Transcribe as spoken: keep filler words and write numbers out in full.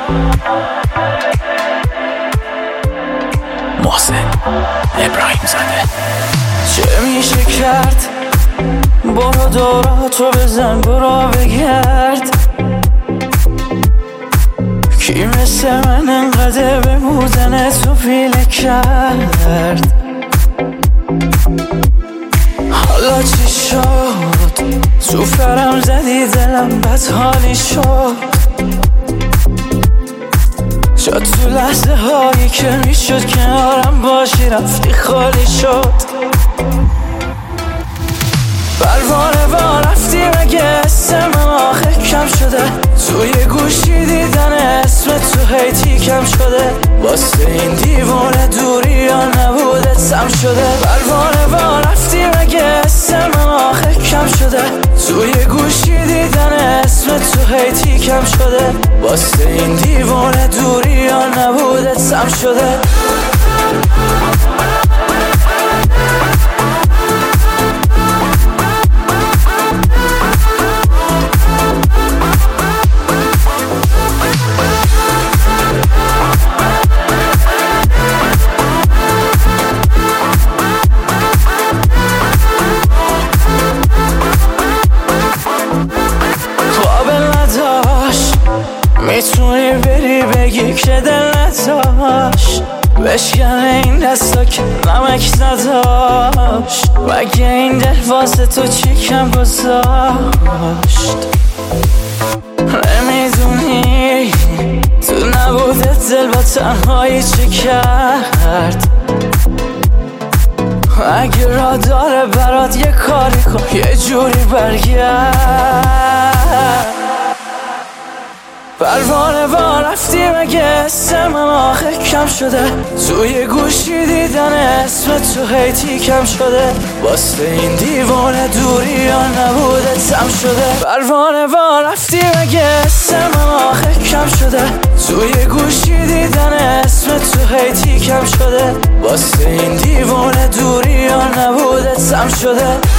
محسن ابراهیم زاده. چه میشه کرد؟ برو دوراتو بزن، برو بگرد. کی مثل من انقدر به بودن تو پیله کرد؟ حالا چی شد؟ تو فرم زدی دلم بد حالی شد. شد تو لحظه هایی که میشد کنارم باشی رفتی خالی شد. پروانه با رفتی مگه اسم من آخه کم شده؟ توی گوشی دیدن اسم تو هیتی کم شده. واسه این دیوانه دوری یا نبوده سم شده. پروانه با رفتی مگه اسم من آخه کم شده؟ توی گوشی دیدن اسم تو هیتی کم شده. واسه این دیوانه دوری یا نبوده سم شده. میتونی بری بگی که دل نداشت، بشکنه این دستا که نمک نداشت. مگه این دل واسه تو چی کم گذاشت؟ نمیدونی تو نبوده دل با تنهایی چی کرد؟ اگه را داره برات یه کاری کن، یه جوری برگرد. پروانه با رفتی مگه اسم من آخه کم شده؟ توی گوشی دیدن اسم تو هیتی کم شده. واسه این دیوانه دوری یا نبوده تم شده. پروانه با رفتی مگه اسم من آخه کم شده؟ توی گوشی دیدن اسم تو هیتی کم شده. واسه این دیوانه دوری یا نبوده تم شده.